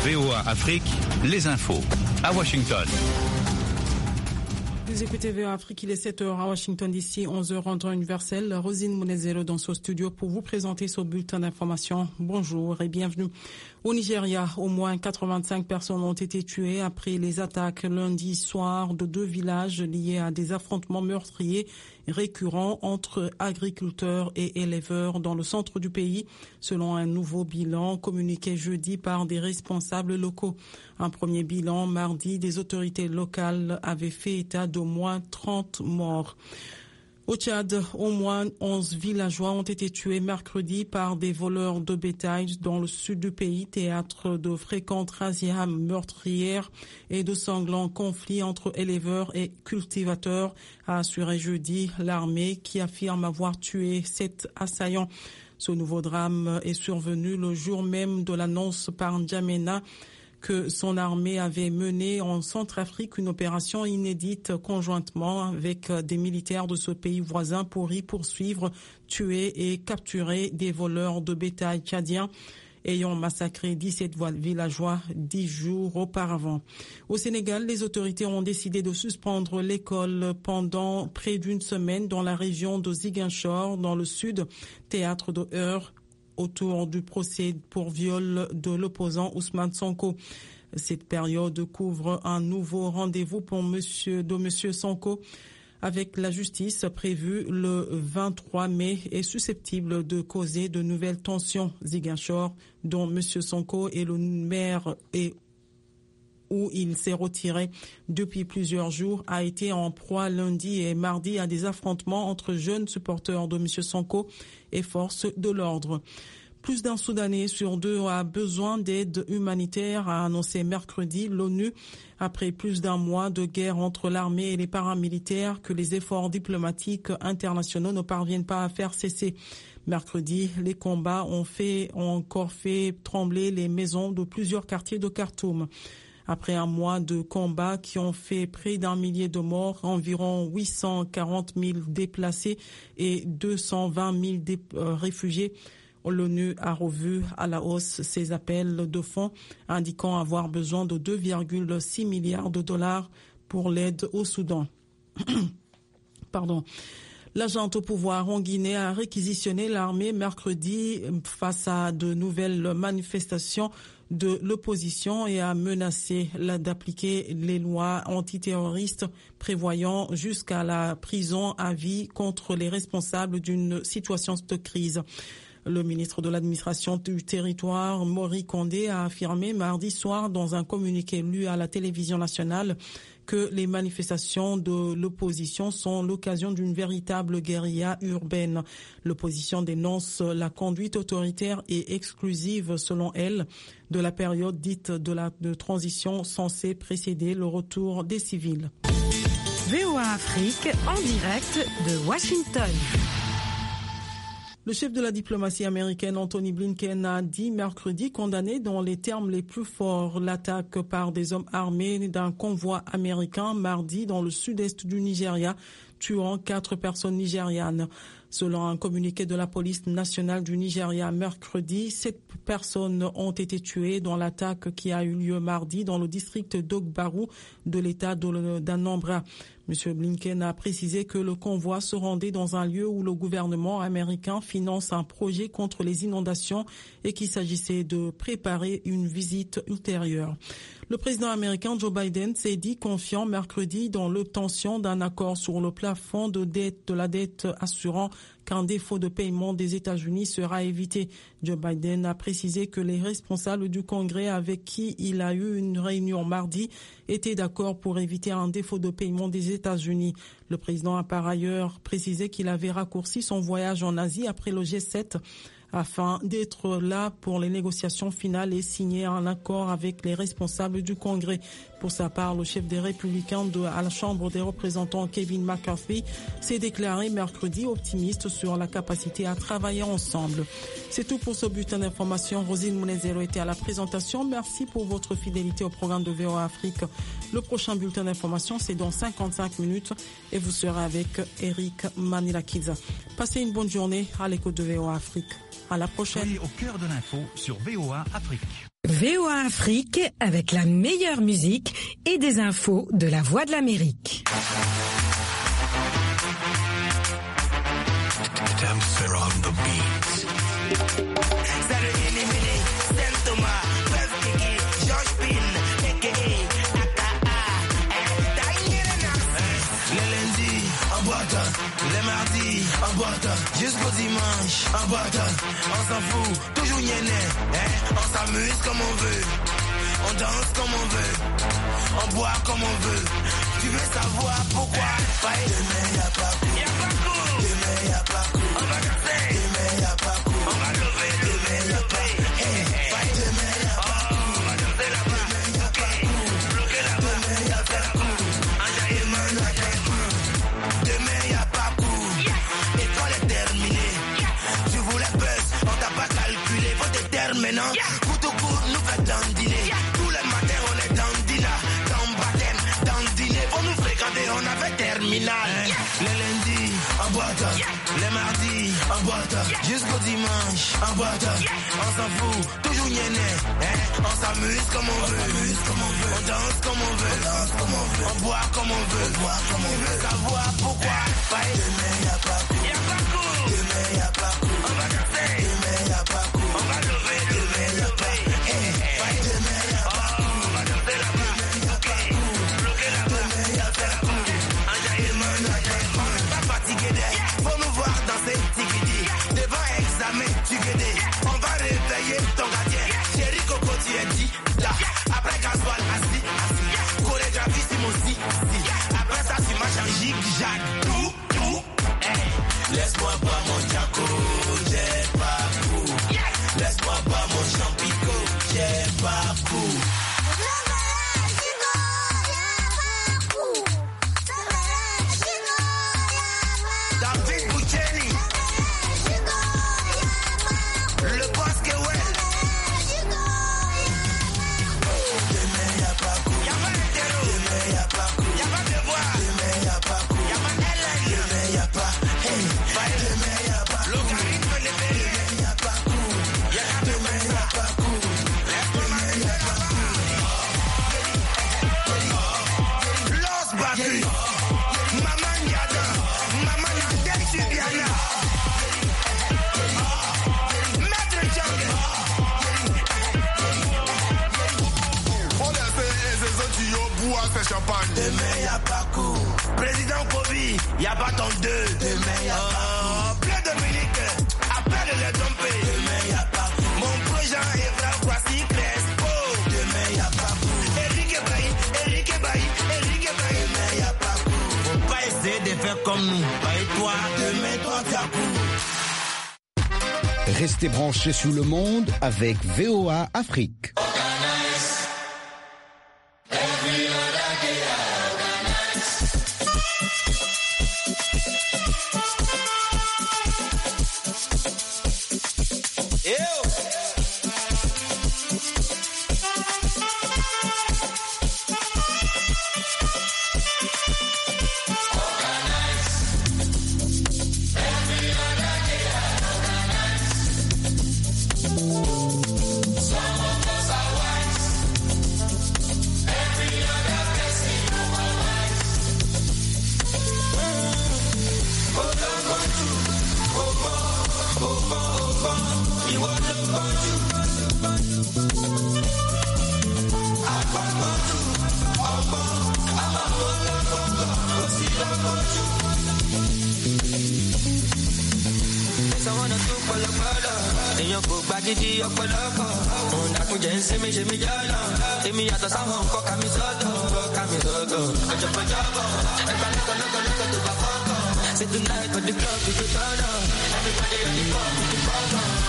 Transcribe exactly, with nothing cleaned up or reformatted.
V O A Afrique, les infos à Washington. Vous écoutez V O A Afrique, il est sept heures à Washington D C, onze heures en temps universel. Rosine Monezero dans ce studio pour vous présenter ce bulletin d'information. Bonjour et bienvenue. Au Nigeria, au moins quatre-vingt-cinq personnes ont été tuées après les attaques lundi soir de deux villages liés à des affrontements meurtriers récurrents entre agriculteurs et éleveurs dans le centre du pays, selon un nouveau bilan communiqué jeudi par des responsables locaux. Un premier bilan mardi des autorités locales avait fait état d'au moins trente morts. Au Tchad, au moins onze villageois ont été tués mercredi par des voleurs de bétail dans le sud du pays, théâtre de fréquentes razzias meurtrières et de sanglants conflits entre éleveurs et cultivateurs, a assuré jeudi l'armée qui affirme avoir tué sept assaillants. Ce nouveau drame est survenu le jour même de l'annonce par N'Djamena que son armée avait mené en Centrafrique une opération inédite conjointement avec des militaires de ce pays voisin pour y poursuivre, tuer et capturer des voleurs de bétail tchadiens ayant massacré dix-sept villageois dix jours auparavant. Au Sénégal, les autorités ont décidé de suspendre l'école pendant près d'une semaine dans la région de Ziguinchor, dans le sud, théâtre de heurts autour du procès pour viol de l'opposant Ousmane Sonko. Cette période couvre un nouveau rendez-vous pour monsieur, de monsieur Sonko avec la justice prévue le vingt-trois mai est susceptible de causer de nouvelles tensions. Ziguinchor, dont monsieur Sonko est le maire et où il s'est retiré depuis plusieurs jours, a été en proie lundi et mardi à des affrontements entre jeunes supporters de M. Sonko et forces de l'ordre. Plus d'un Soudanais sur deux a besoin d'aide humanitaire, a annoncé mercredi l'ONU, après plus d'un mois de guerre entre l'armée et les paramilitaires que les efforts diplomatiques internationaux ne parviennent pas à faire cesser. Mercredi, les combats ont fait, ont encore fait trembler les maisons de plusieurs quartiers de Khartoum. Après un mois de combats qui ont fait près d'un millier de morts, environ huit cent quarante mille déplacés et deux cent vingt mille dé- euh, réfugiés, l'ONU a revu à la hausse ses appels de fonds, indiquant avoir besoin de deux virgule six milliards de dollars pour l'aide au Soudan. Pardon. L'agent au pouvoir en Guinée a réquisitionné l'armée mercredi face à de nouvelles manifestations de l'opposition et a menacé d'appliquer les lois antiterroristes prévoyant jusqu'à la prison à vie contre les responsables d'une situation de crise. Le ministre de l'administration du territoire, Mori Kondé, a affirmé mardi soir dans un communiqué lu à la télévision nationale que les manifestations de l'opposition sont l'occasion d'une véritable guérilla urbaine. L'opposition dénonce la conduite autoritaire et exclusive, selon elle, de la période dite de la de transition censée précéder le retour des civils. V O A Afrique en direct de Washington. Le chef de la diplomatie américaine, Anthony Blinken, a dit mercredi condamner dans les termes les plus forts l'attaque par des hommes armés d'un convoi américain mardi dans le sud-est du Nigeria, tuant quatre personnes nigérianes. Selon un communiqué de la police nationale du Nigeria mercredi, sept personnes ont été tuées dans l'attaque qui a eu lieu mardi dans le district d'Ogbaru de l'État d'Anambra. M. Blinken a précisé que le convoi se rendait dans un lieu où le gouvernement américain finance un projet contre les inondations et qu'il s'agissait de préparer une visite ultérieure. Le président américain Joe Biden s'est dit confiant mercredi dans l'obtention d'un accord sur le plafond de dette de la dette, assurant qu'un défaut de paiement des États-Unis sera évité. Joe Biden a précisé que les responsables du Congrès avec qui il a eu une réunion mardi étaient d'accord pour éviter un défaut de paiement des États-Unis. Le président a par ailleurs précisé qu'il avait raccourci son voyage en Asie après le G sept afin d'être là pour les négociations finales et signer un accord avec les responsables du Congrès. Pour sa part, le chef des Républicains de, à la Chambre des représentants, Kevin McCarthy, s'est déclaré mercredi optimiste sur la capacité à travailler ensemble. C'est tout pour ce bulletin d'information. Rosine Monezero était à la présentation. Merci pour votre fidélité au programme de V O A Afrique. Le prochain bulletin d'information, c'est dans cinquante-cinq minutes et vous serez avec Eric Manilakiza. Passez une bonne journée à l'écoute de V O A Afrique. À la prochaine. Soyez au cœur de l'info sur V O A Afrique. V O A Afrique avec la meilleure musique et des infos de la Voix de l'Amérique. Les mardis, en boîte, jusqu'au dimanche, en boîte, on s'en fout, toujours niainé, hein? On s'amuse comme on veut, on danse comme on veut, on boit comme on veut. Tu veux savoir pourquoi? Demain y'a pas cool, y'a pas cool, demain y'a pas cool, on va casser, demain y'a pas cool, on va lever, demain y'a pas cool, demain y'a pas cool, on va danser là-bas, demain y'a pas cool, bloquer là-bas, demain y'a pas cool, enjaillement, enjaillement, demain y'a pas cool, école est terminée, tu voulais buzz, on t'a pas calculé, faut te taire maintenant, coup de coup nous fait dandiner, tous les matins on est dandina, dans baptême, dandiner, faut nous fréquenter, on avait terminal, les lundis en boîte, les mardis en boîte, jusqu'au dimanche en boîte, on s'en fout, toujours niainé, hein? On s'amuse comme on veut, on danse comme on veut, on boit comme on veut, on veut savoir pourquoi, demain y'a pas cool, y'a pas cool, demain y'a pas cool, on va casser, demain y'a pas cool, on va lever, demain y'a pas cool, demain y'a pas cool, on va danser là-bas, demain y'a pas cool, bloquer là-bas, demain y'a pas cool, enjaillement, enjaillement, pas fatigué d'être, faut nous voir danser, tigidi, devant examen, tu guédé, on va réveiller ton gardien, chéri Coco, tu es dit, là, après gasoil, assis, assis, chorégraphie, c'est mon si, si, après ça, tu marches en jig-jag, tout, tout, hey, laisse-moi boire mon jaco, j'ai pas coup, laisse-moi boire mon champico, j'ai pas coup. David Boucheni, le boss que ouais. Demain y'a pas cool, y'a pas d'interro, demain y'a pas cool, y'a pas de voix, demain y'a pas cool, y'a pas d'Hélène, demain y'a pas, hey, demain y'a pas cool, logarithme de V, demain y'a pas cool, y'a demain y'a pas cool, demain y'a pas cool. Los Babu, Maman Yada, Maman Nadek Subiana, Maître Jungle. On a fait ces autres bois, c'est champagne. Demain y'a pas cool. Président Kobi, y'a pas ton deux. Demain y'a pas cool. Plein Dominique, appelle les dompés. Demain y'a pas cool. Mon projet Evra Kwasi Crespo. Demain y'a pas cool. Eric Ebaï, Eric Ebaï, Eric Ebaï. Demain y'a pas cool. Faut pas essayer de faire comme nous. Bah et toi, demain toi t'as cool. Restez branchés sous le monde avec V O A Afrique. Èèyàn kò gba gidi ọ̀pọ̀lọpọ̀. Òun dàkúnjẹ ń sinmi ṣe mí jọ́nà. Èmi yàtọ̀ sáwọn nǹkan ká mi sọ́dọ̀. Ká mi sọ́dọ̀. Ọ̀jọ̀gbọ̀jọ̀bọ̀. Ẹgbẹ́ lọ́kọ̀lọ́kọ̀ tó bá fọ́kọ̀. Say tonight for the club we go turn up. Everybody on the pump, we go turn up.